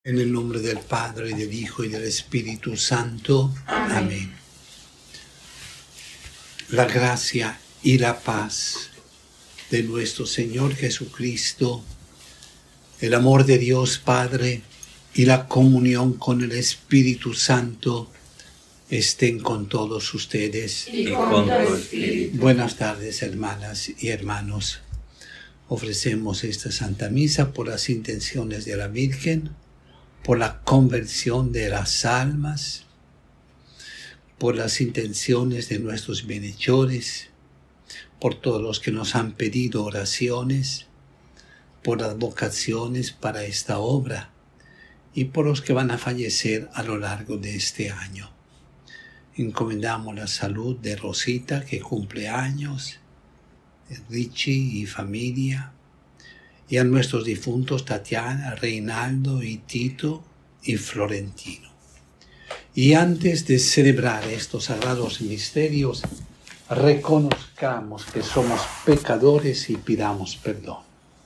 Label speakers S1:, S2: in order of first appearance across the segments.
S1: En el nombre del Padre, y del Hijo, y del Espíritu Santo. Amén. La gracia y la paz de nuestro Señor Jesucristo, el amor de Dios Padre y la comunión con el Espíritu Santo estén con todos ustedes.
S2: Y con tu espíritu.
S1: Buenas tardes, hermanas y hermanos. Ofrecemos esta Santa Misa por las intenciones de la Virgen, por la conversión de las almas, por las intenciones de nuestros bienhechores, por todos los que nos han pedido oraciones, por las vocaciones para esta obra y por los que van a fallecer a lo largo de este año. Encomendamos la salud de Rosita, que cumple años, de Richie y familia, y a nuestros difuntos Tatiana, Reinaldo y Tito y Florentino. Y antes de celebrar estos sagrados misterios, reconozcamos que somos pecadores y pidamos perdón.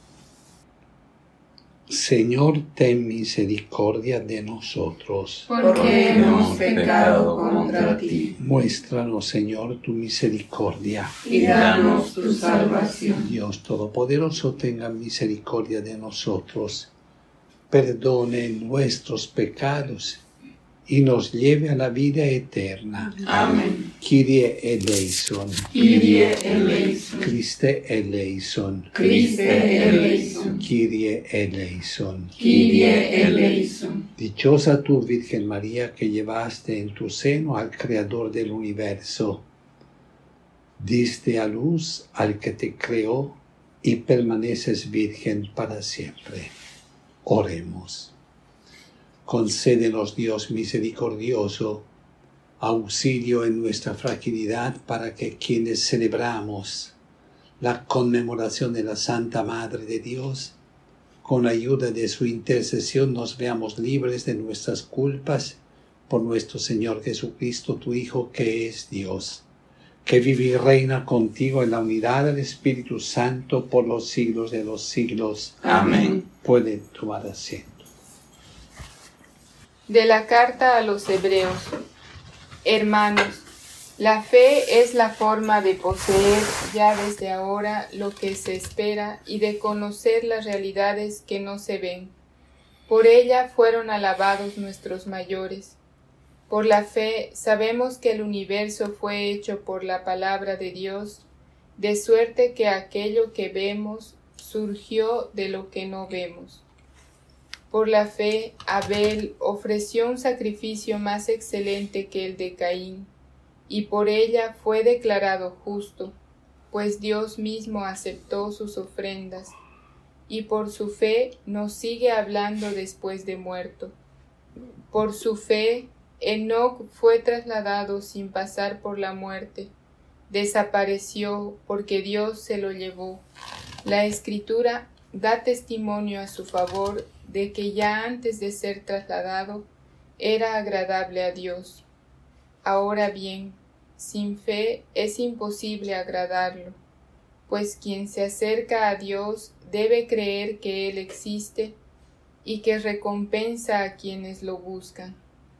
S1: Señor, ten misericordia de nosotros.
S2: Porque hemos pecado contra ti.
S1: Muéstranos, Señor, tu misericordia.
S2: Y danos tu salvación.
S1: Dios Todopoderoso, tenga misericordia de nosotros, perdone nuestros pecados y nos lleve a la vida eterna.
S2: Amén.
S1: Kyrie eleison.
S2: Kyrie eleison.
S1: Christe eleison.
S2: Christe eleison.
S1: Kyrie eleison.
S2: Kyrie eleison.
S1: Dichosa tú, Virgen María, que llevaste en tu seno al Creador del universo. Diste a luz al que te creó y permaneces virgen para siempre. Oremos. Concédenos, Dios misericordioso, auxilio en nuestra fragilidad, para que quienes celebramos la conmemoración de la Santa Madre de Dios, con la ayuda de su intercesión nos veamos libres de nuestras culpas por nuestro Señor Jesucristo, tu Hijo, que es Dios, que vive y reina contigo en la unidad del Espíritu Santo por los siglos de los siglos.
S2: Amén.
S1: Pueden tomar asiento.
S3: De la carta a los Hebreos. Hermanos, la fe es la forma de poseer ya desde ahora lo que se espera y de conocer las realidades que no se ven. Por ella fueron alabados nuestros mayores. Por la fe sabemos que el universo fue hecho por la palabra de Dios, de suerte que aquello que vemos surgió de lo que no vemos. Por la fe, Abel ofreció un sacrificio más excelente que el de Caín, y por ella fue declarado justo, pues Dios mismo aceptó sus ofrendas, y por su fe nos sigue hablando después de muerto. Por su fe, Enoc fue trasladado sin pasar por la muerte, desapareció porque Dios se lo llevó. La Escritura da testimonio a su favor de que ya antes de ser trasladado era agradable a Dios. Ahora bien, sin fe es imposible agradarlo, pues quien se acerca a Dios debe creer que Él existe y que recompensa a quienes lo buscan.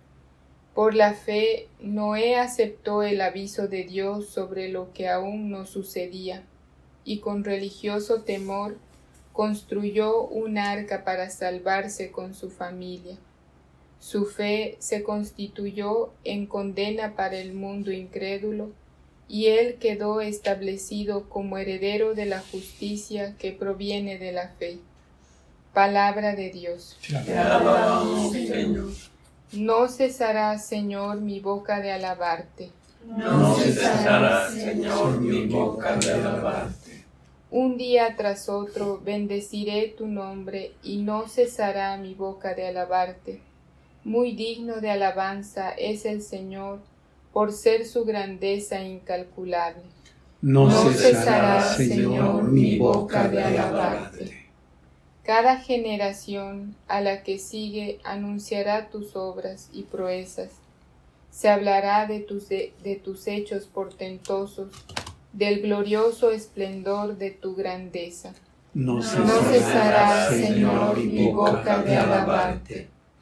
S3: Por la fe, Noé aceptó el aviso de Dios sobre lo que aún no sucedía, y con religioso temor construyó un arca para salvarse con su familia. Su fe se constituyó en condena para el mundo incrédulo, y él quedó establecido como heredero de la justicia que proviene de la fe. Palabra de Dios.
S2: Te alabamos, Señor.
S3: No cesará, Señor, mi boca de alabarte.
S2: No cesará, Señor, mi boca de alabarte.
S3: Un día tras otro bendeciré tu nombre y no cesará mi boca de alabarte. Muy digno de alabanza es el Señor, por ser su grandeza incalculable.
S1: No cesará, Señor, mi boca de alabarte.
S3: Cada generación a la que sigue anunciará tus obras y proezas. Se hablará de tus hechos portentosos, del glorioso esplendor de tu grandeza.
S1: No
S3: No cesará, Señor, mi boca de alabarte.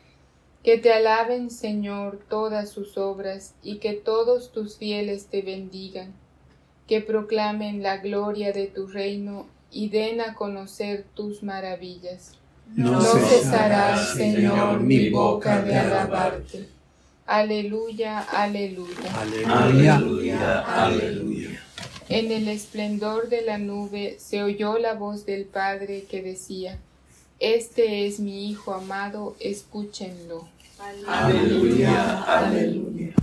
S3: Que te alaben, Señor, todas sus obras, y que todos tus fieles te bendigan. Que proclamen la gloria de tu reino y den a conocer tus maravillas. No cesará, Señor, mi boca de alabarte. Aleluya, aleluya.
S1: Aleluya.
S2: Aleluya, aleluya.
S3: En el esplendor de la nube se oyó la voz del Padre que decía: Este es mi Hijo amado, escúchenlo.
S2: Aleluya, aleluya.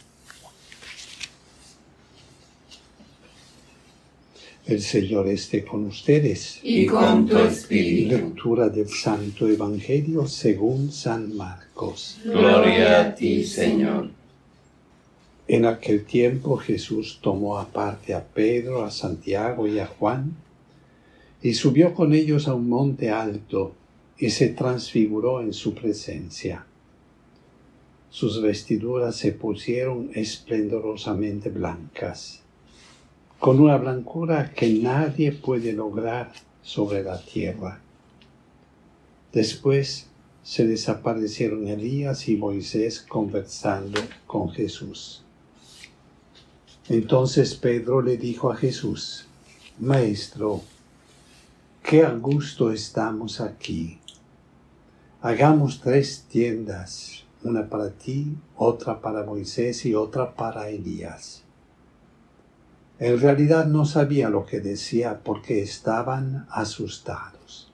S1: El Señor esté con ustedes.
S2: Y con tu espíritu.
S1: Lectura del Santo Evangelio según San Marcos.
S2: Gloria a ti, Señor.
S1: En aquel tiempo Jesús tomó aparte a Pedro, a Santiago y a Juan, y subió con ellos a un monte alto, y se transfiguró en su presencia. Sus vestiduras se pusieron esplendorosamente blancas, con una blancura que nadie puede lograr sobre la tierra. Después se les aparecieron Elías y Moisés conversando con Jesús. Entonces Pedro le dijo a Jesús: Maestro, qué a gusto estamos aquí. Hagamos 3 tiendas, una para ti, otra para Moisés y otra para Elías. En realidad no sabía lo que decía porque estaban asustados.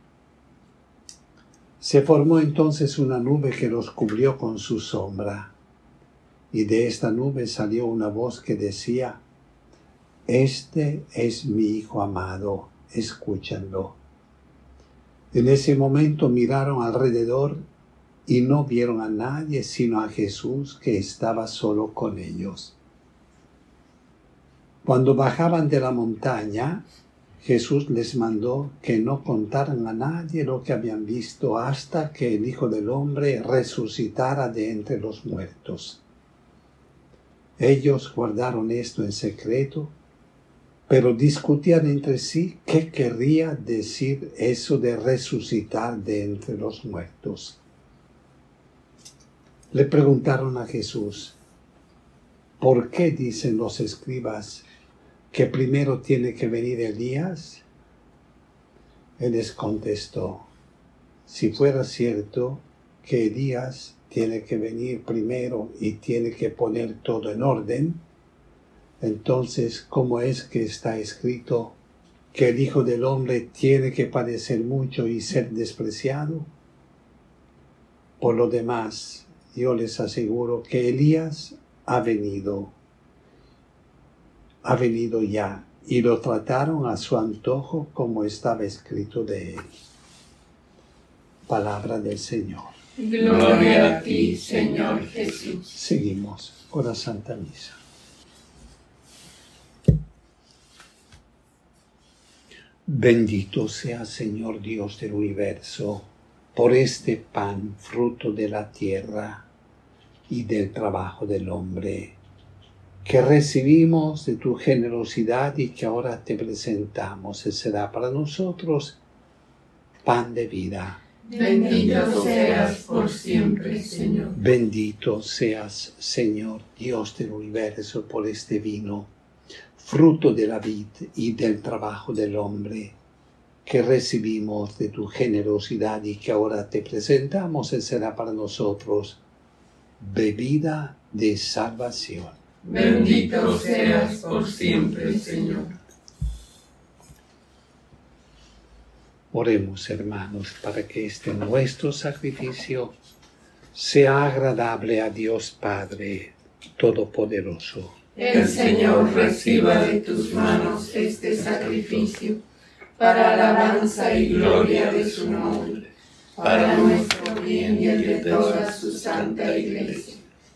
S1: Se formó entonces una nube que los cubrió con su sombra, y de esta nube salió una voz que decía: Este es mi Hijo amado, escúchenlo. En ese momento miraron alrededor y no vieron a nadie sino a Jesús, que estaba solo con ellos. Cuando bajaban de la montaña, Jesús les mandó que no contaran a nadie lo que habían visto hasta que el Hijo del Hombre resucitara de entre los muertos. Ellos guardaron esto en secreto, pero discutían entre sí qué querría decir eso de resucitar de entre los muertos. Le preguntaron a Jesús: ¿por qué dicen los escribas que primero tiene que venir Elías? Él les contestó: si fuera cierto que Elías tiene que venir primero y tiene que poner todo en orden, entonces, ¿cómo es que está escrito que el Hijo del Hombre tiene que padecer mucho y ser despreciado? Por lo demás, yo les aseguro que Elías ha venido ya, y lo trataron a su antojo como estaba escrito de él. Palabra del Señor.
S2: Gloria a ti, Señor Jesús.
S1: Seguimos con la Santa Misa. Bendito sea, Señor Dios del universo, por este pan, fruto de la tierra y del trabajo del hombre, que recibimos de tu generosidad y que ahora te presentamos. Él será para nosotros pan de vida.
S2: Bendito seas por siempre, Señor.
S1: Bendito seas, Señor Dios del universo, por este vino, fruto de la vid y del trabajo del hombre, que recibimos de tu generosidad y que ahora te presentamos. Él será para nosotros bebida de salvación.
S2: Bendito seas por siempre, Señor.
S1: Oremos, hermanos, para que este nuestro sacrificio sea agradable a Dios Padre Todopoderoso.
S2: El Señor reciba de tus manos este sacrificio, para alabanza y gloria de su nombre, para nuestro bien y el de toda su santa Iglesia.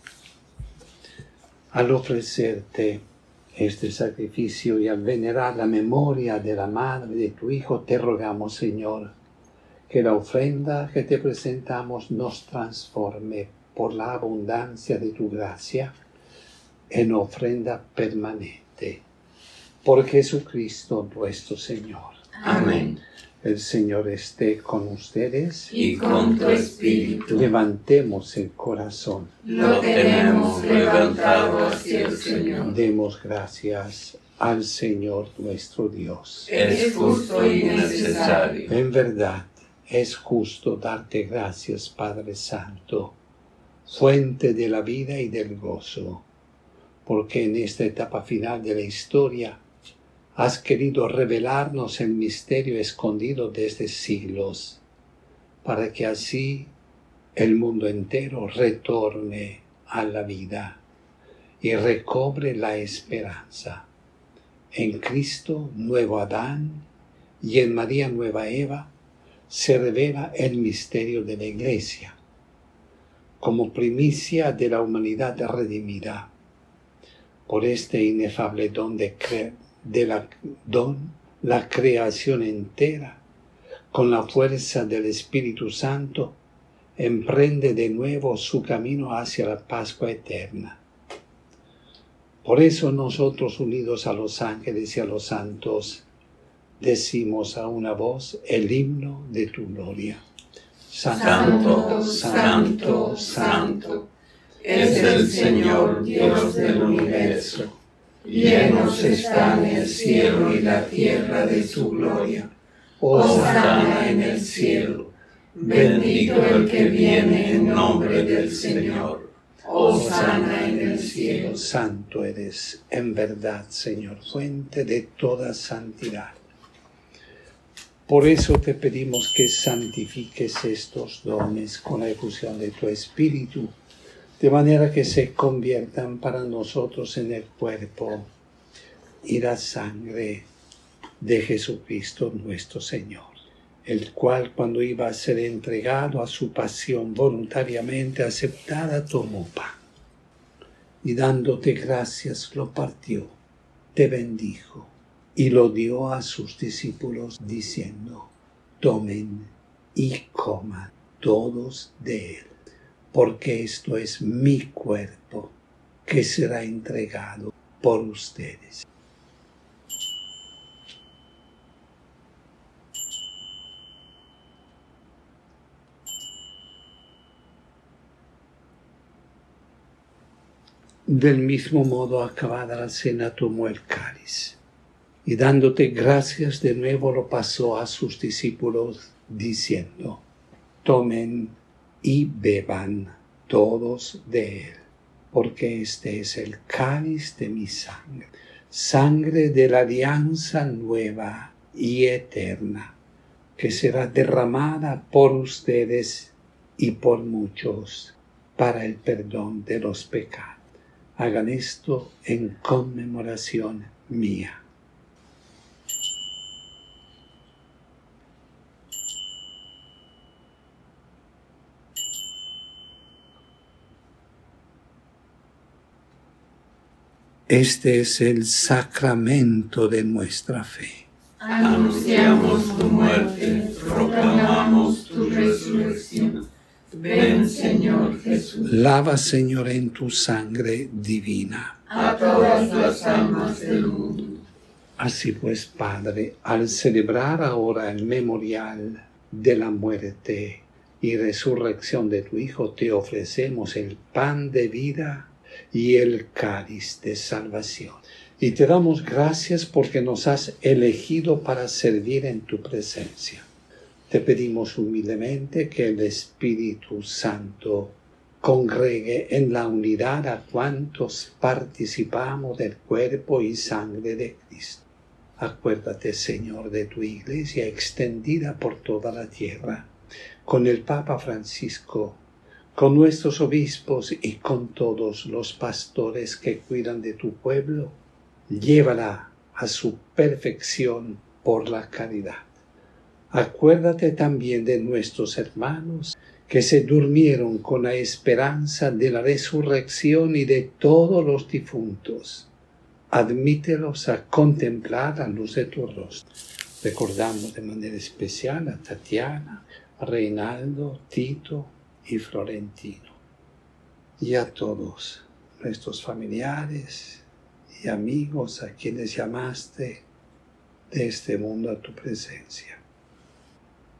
S1: Al ofrecerte este sacrificio y al venerar la memoria de la madre de tu Hijo, te rogamos, Señor, que la ofrenda que te presentamos nos transforme por la abundancia de tu gracia en ofrenda permanente. Por Jesucristo nuestro Señor.
S2: Amén.
S1: El Señor esté con ustedes.
S2: Y con tu espíritu.
S1: Levantemos el corazón.
S2: Lo tenemos levantado hacia el Señor.
S1: Demos gracias al Señor nuestro Dios.
S2: Es justo y necesario.
S1: En verdad, es justo darte gracias, Padre Santo, fuente de la vida y del gozo, porque en esta etapa final de la historia has querido revelarnos el misterio escondido desde siglos, para que así el mundo entero retorne a la vida y recobre la esperanza. En Cristo, nuevo Adán, y en María, nueva Eva, se revela el misterio de la Iglesia, como primicia de la humanidad redimida. Por este inefable don la creación entera, con la fuerza del Espíritu Santo, emprende de nuevo su camino hacia la Pascua eterna. Por eso nosotros, unidos a los ángeles y a los santos, decimos a una voz el himno de tu gloria.
S2: Santo, santo, santo, es el Señor Dios del universo. Llenos están el cielo y la tierra de su gloria. Hosana en el cielo. Bendito el que viene en nombre del Señor. Hosana en el cielo.
S1: Santo eres, en verdad, Señor, fuente de toda santidad. Por eso te pedimos que santifiques estos dones con la efusión de tu Espíritu, de manera que se conviertan para nosotros en el cuerpo y la sangre de Jesucristo nuestro Señor, el cual, cuando iba a ser entregado a su pasión voluntariamente aceptada, tomó pan y dándote gracias lo partió, te bendijo y lo dio a sus discípulos diciendo: tomen y coman todos de él, porque esto es mi cuerpo que será entregado por ustedes. Del mismo modo, acabada la cena, tomó el cáliz y dándote gracias de nuevo lo pasó a sus discípulos diciendo: tomen y beban todos de él, porque este es el cáliz de mi sangre, sangre de la alianza nueva y eterna, que será derramada por ustedes y por muchos para el perdón de los pecados. Hagan esto en conmemoración mía. Este es el sacramento de nuestra fe.
S2: Anunciamos tu muerte, proclamamos tu resurrección. Ven, Señor Jesús.
S1: Lava, Señor, en tu sangre divina
S2: a todas las almas del mundo.
S1: Así pues, Padre, al celebrar ahora el memorial de la muerte y resurrección de tu Hijo, te ofrecemos el pan de vida y el cáliz de salvación. Y te damos gracias porque nos has elegido para servir en tu presencia. Te pedimos humildemente que el Espíritu Santo congregue en la unidad a cuantos participamos del cuerpo y sangre de Cristo. Acuérdate, Señor, de tu Iglesia extendida por toda la tierra, con el Papa Francisco, con nuestros obispos y con todos los pastores que cuidan de tu pueblo. Llévala a su perfección por la caridad. Acuérdate también de nuestros hermanos que se durmieron con la esperanza de la resurrección y de todos los difuntos. Admítelos a contemplar la luz de tu rostro. Recordamos de manera especial a Tatiana, a Reinaldo, Tito y Florentino. Y a todos nuestros familiares y amigos a quienes llamaste de este mundo a tu presencia.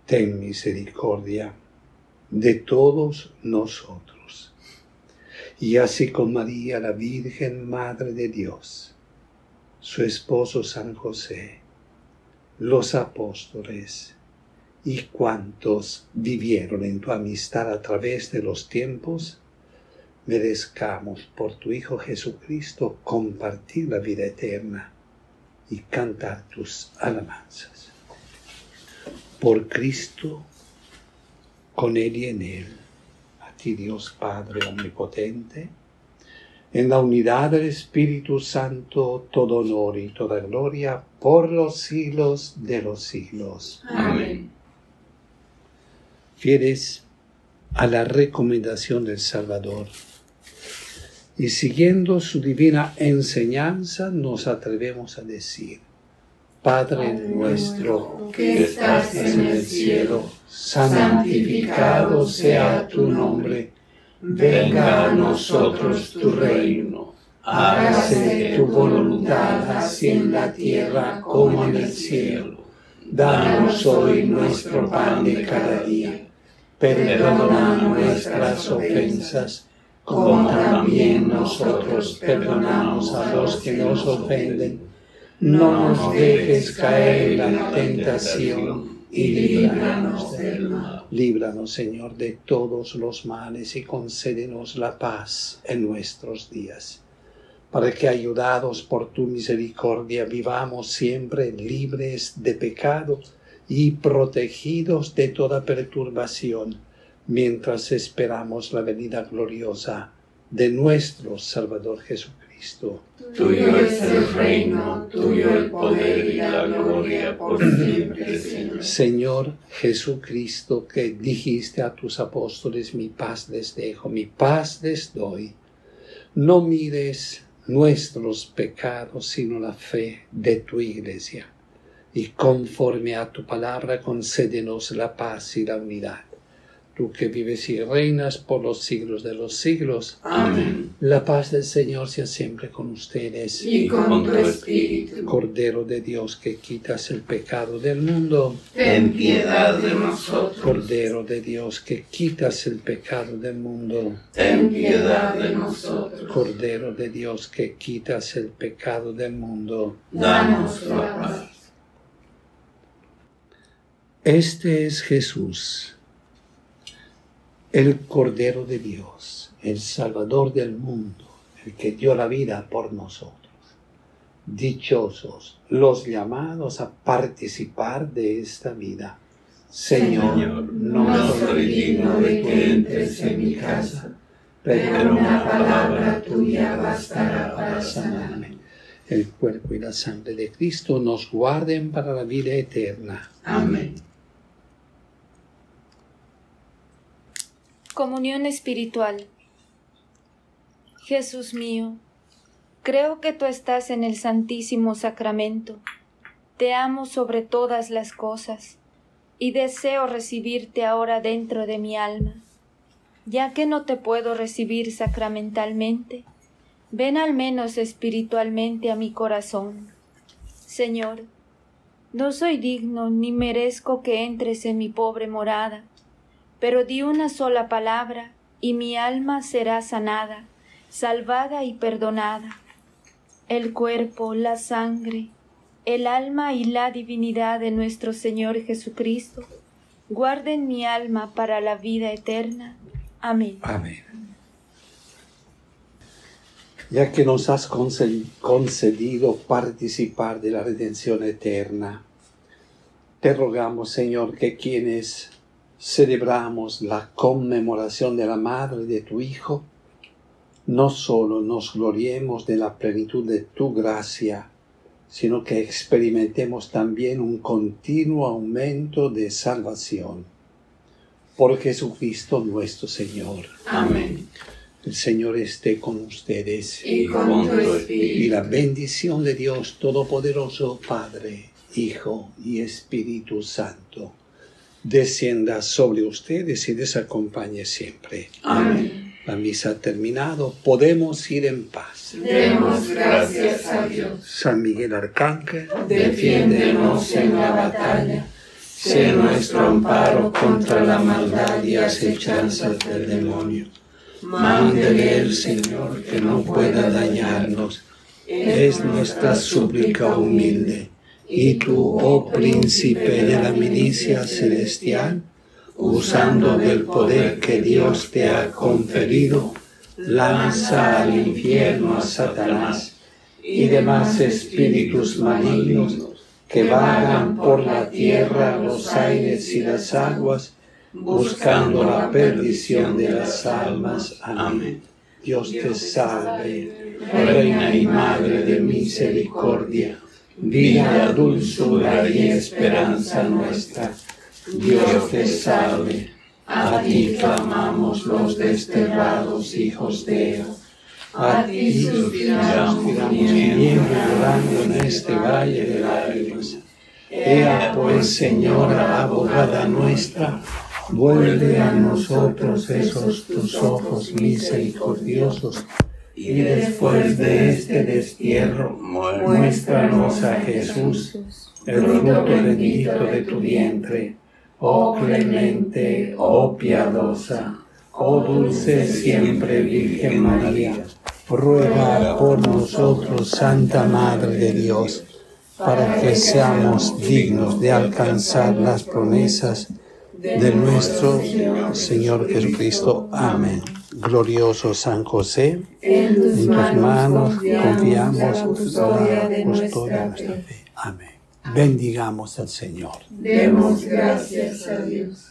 S1: ten misericordia de todos nosotros. Y así con María, la Virgen Madre de Dios, su esposo San José, los apóstoles y cuantos vivieron en tu amistad a través de los tiempos, merezcamos por tu Hijo Jesucristo compartir la vida eterna y cantar tus alabanzas. Por Cristo, con Él y en Él, a ti Dios Padre Omnipotente, en la unidad del Espíritu Santo, todo honor y toda gloria por los siglos de los siglos.
S2: Amén.
S1: Fieles a la recomendación del Salvador y siguiendo su divina enseñanza, nos atrevemos a decir: Padre nuestro que estás en el cielo, santificado sea tu nombre. Venga a nosotros tu reino. Hágase tu voluntad así en la tierra como en el cielo. Danos hoy nuestro pan de cada día. Perdona nuestras ofensas, como también nosotros perdonamos a los que nos ofenden. No nos dejes caer en la tentación y líbranos del mal. Líbranos, Señor, de todos los males y concédenos la paz en nuestros días, para que, ayudados por tu misericordia, vivamos siempre libres de pecado y protegidos de toda perturbación, mientras esperamos la venida gloriosa de nuestro Salvador Jesucristo.
S2: Tuyo es el reino, tuyo el poder y la gloria por siempre, Señor.
S1: Señor Jesucristo, que dijiste a tus apóstoles: mi paz les dejo, mi paz les doy. No mires nuestros pecados, sino la fe de tu Iglesia. Y conforme a tu palabra, concédenos la paz y la unidad. Tú que vives y reinas por los siglos de los siglos.
S2: Amén.
S1: La paz del Señor sea siempre con ustedes.
S2: Y con tu espíritu.
S1: Cordero de Dios, que quitas el pecado del mundo,
S2: Ten piedad de nosotros.
S1: Cordero de Dios, que quitas el pecado del mundo,
S2: Ten piedad de nosotros.
S1: Cordero de Dios, que quitas el pecado del mundo.
S2: Danos la paz.
S1: Este es Jesús, el Cordero de Dios, el Salvador del mundo, el que dio la vida por nosotros. Dichosos los llamados a participar de esta vida. Señor, no soy digno de que entres en mi casa, pero una palabra tuya bastará para sanarme. El cuerpo y la sangre de Cristo nos guarden para la vida eterna.
S2: Amén.
S4: Comunión espiritual. Jesús mío, creo que tú estás en el Santísimo Sacramento. Te amo sobre todas las cosas y deseo recibirte ahora dentro de mi alma. Ya que no te puedo recibir sacramentalmente, ven al menos espiritualmente a mi corazón. Señor, no soy digno ni merezco que entres en mi pobre morada, pero di una sola palabra y mi alma será sanada, salvada y perdonada. El cuerpo, la sangre, el alma y la divinidad de nuestro Señor Jesucristo guarden mi alma para la vida eterna. Amén.
S1: Amén. Ya que nos has concedido participar de la redención eterna, te rogamos, Señor, que quienes celebramos la conmemoración de la madre de tu Hijo, no solo nos gloriemos de la plenitud de tu gracia, sino que experimentemos también un continuo aumento de salvación. Por Jesucristo nuestro Señor.
S2: Amén.
S1: El Señor esté con ustedes.
S2: Y con tu espíritu.
S1: Y la bendición de Dios Todopoderoso, Padre, Hijo y Espíritu Santo, descienda sobre ustedes y les acompañe siempre.
S2: Amén.
S1: La misa ha terminado. Podemos ir en paz.
S2: Demos gracias a Dios.
S1: San Miguel Arcángel,
S2: Defiéndenos en la batalla.
S1: sé nuestro amparo contra la maldad y acechanzas del demonio. Mándele el Señor que no pueda dañarnos, es nuestra súplica humilde. Y tú, oh príncipe de la milicia celestial, usando del poder que Dios te ha conferido, lanza al infierno a Satanás y demás espíritus malignos que vagan por la tierra, los aires y las aguas, buscando la perdición de las almas. Amén. Dios te salve, Reina y Madre de misericordia, vida, dulzura y esperanza nuestra. Dios te salve, a ti clamamos los desterrados hijos de Eva. A ti suspiramos gimiendo llorando en este valle de lágrimas. Ea pues, Señora, abogada nuestra, vuelve a nosotros esos tus ojos misericordiosos, y después de este destierro, muéstranos a Jesús, el fruto bendito de tu vientre. Oh clemente, oh piadosa, oh dulce siempre Virgen María, ruega por nosotros, Santa Madre de Dios, para que seamos dignos de alcanzar las promesas de nuestro Señor Jesucristo. Amén. Glorioso San José, en tus manos confiamos la custodia de nuestra fe. Amén. Bendigamos al Señor.
S2: Demos gracias a Dios.